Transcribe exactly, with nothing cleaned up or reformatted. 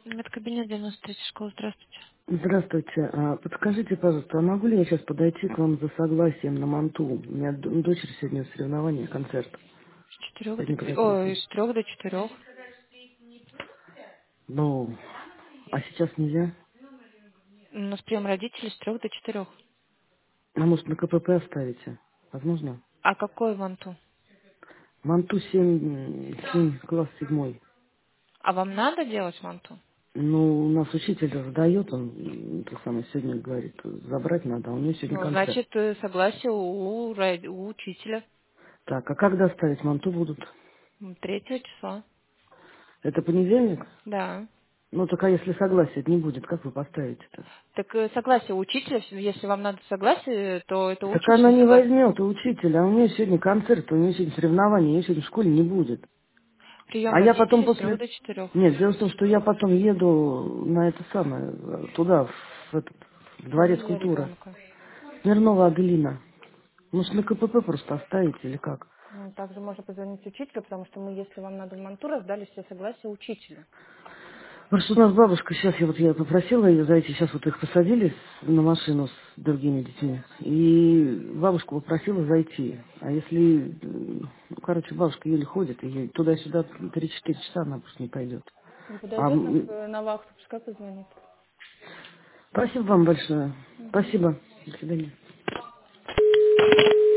Это кабинет девяносто третьей школы. Здравствуйте. Здравствуйте. А, Подскажите, пожалуйста, а могу ли я сейчас подойти к вам за согласием на манту? У меня д- дочери сегодня соревнования, концерт. С четырех до Сегодня пи- подойти. Ой, с трех до четырех. Ну, а сейчас нельзя? У нас прием родителей с трех до четырех. А может на КПП оставите? Возможно? А какой ванту? Манту семь, семь класс седьмой. А вам надо делать ванту? Ну, у нас учитель задает, он м, это самое сегодня говорит, забрать надо, а у нее сегодня Ну, концерт. значит, э, согласие у, ро- у учителя. Так, а когда ставить манту будут? М, Третьего числа. Это понедельник? Да. Ну, так а если согласия не будет, как вы поставите-то? Так э, согласие у учителя, если вам надо согласие, то это Так учитель она не согласен. возьмет у учителя, а у нее сегодня концерт, у нее сегодня соревнования, ее сегодня в школе не будет. Прием А я потом родителей с трех после... до четырех. Нет, дело в том, что я потом еду на это самое, э, туда, в, этот, в Дворец Фамилия культуры. ребенка. Смирнова Аделина. Может, на КПП просто оставить или как? Ну, также можно позвонить учителю, потому что мы, если вам надо в манту, раздали все согласия учителю. Просто у нас бабушка, сейчас я вот я попросила ее зайти, сейчас вот их посадили с- на машину с другими детьми, и бабушку попросила зайти. А если, м, ну, короче, бабушка еле ходит, и ей туда-сюда три-четыре часа она просто не пойдет. Не А, подойдет на, м, э, на вахту, пускай позвонит. спасибо вам большое. Мгм. Спасибо. До свидания.